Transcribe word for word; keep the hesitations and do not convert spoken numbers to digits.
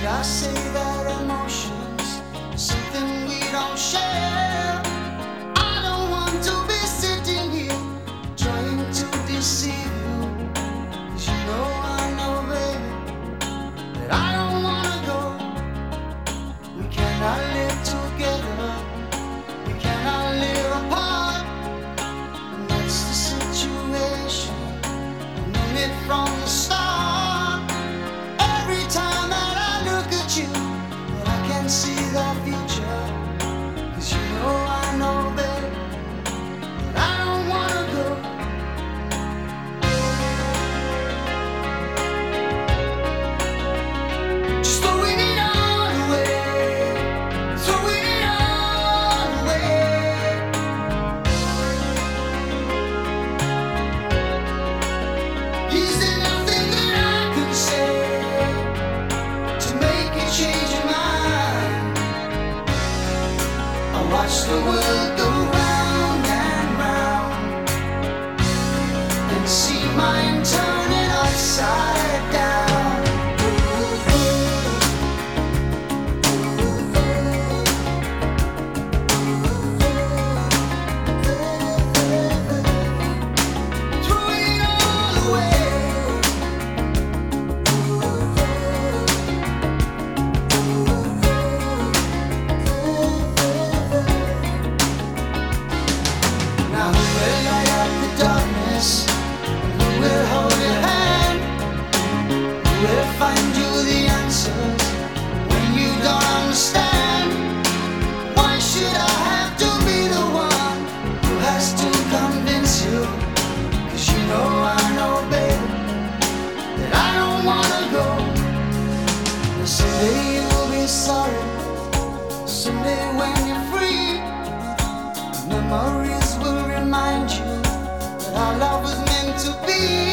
I say that emotions are something we don't share? I don't want to be sitting here trying to deceive you, 'cause you know I know, baby, that I don't wanna go. We cannot live together, we cannot live apart, and that's the situation. I knew it from the start. Every time that I look at you, well, I can see the future, 'cause you know I know, babe, that I don't wanna go. Just throwing it all away, throwing it all away. Is there nothing that I can say to make you change your mind? I watch the world go round and round and see mine turning upside down. Throwing it all away. Now who will light up the darkness? Who will hold your hand? Who will find you the answers when you don't understand? Why should I have to be the one who has to convince you? 'Cause you know I know, babe, that I don't wanna go. And someday you'll be sorry, someday when you're free, memories will remind you that our love was meant to be.